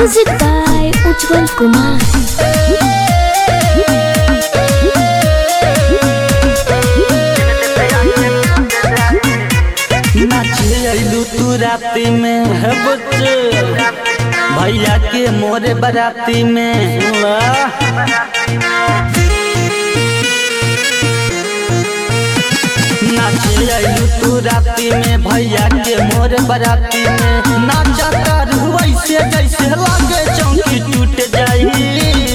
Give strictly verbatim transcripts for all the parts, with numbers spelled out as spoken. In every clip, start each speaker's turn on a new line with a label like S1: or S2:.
S1: Music by Ujjwal Kumar.
S2: नाचलू तू राती में है बुच्च भैया के मोरे बराती में नाचलू तू राती में भैया के मोरे बराती में नाचा कर वैसे जैसे लागे चौकी टूट जाई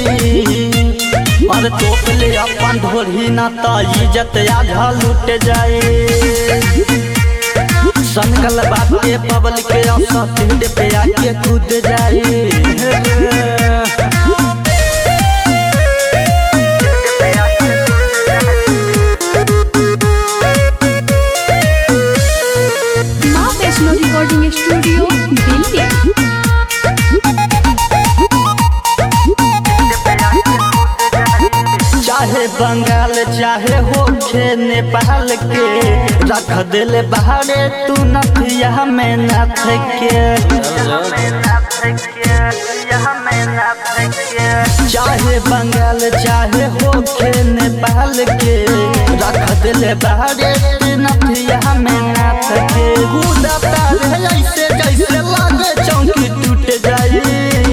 S2: और तोप ले अपन ढोरी ना तो इज्जत आधा लूट जाए संकल बाटे पब्लिक के औसत पे आके कूद जाए
S1: माँ वैष्णो रिकॉर्डिंग स्टूडियो दिल्ली।
S2: चाहे बंगाल चाहे होखे नेपाल के रख दिल बहारे तू नथिया में नाथ के चाहे बंगाल चाहे होखे नेपाल के रख दिल बहारे तू नथिया में नाथ के कूदा तार ऐसे जैसे लागे चौकी टूट जाए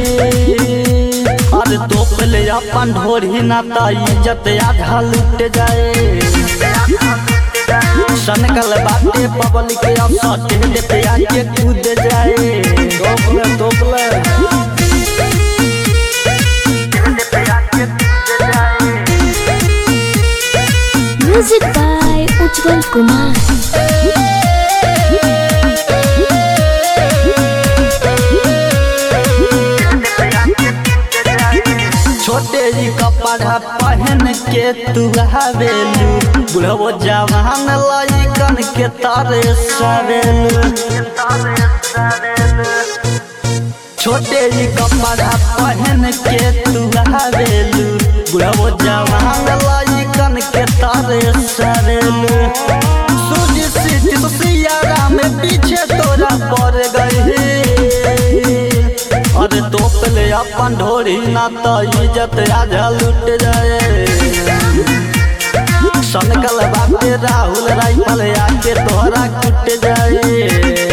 S2: और तोप ले अपन ढोरी ना तो इज्जत आधा लूट जाए सनकल बाटे पब्लिक के औसत पे आके कूद जाए तोपले तोपले
S1: Music by Ujjwal Kumar.
S2: छोटे जी कपड़ा पहन के तू हवेलू बुढ़ो जवान लइकन के तारे सवेलू छोटे जी कपड़ा पहन के तू हवेलू बुढ़ो जवान लइकन के तारे सवेलू सूझ सीट सियारा में पीछे तोरा पड़ गई अरे तोप ले अपन ढोरी ना तो इज्जत आधा लूट जाए सनकल बाटे राहुल राइफल आके तोहरा कुट जाए।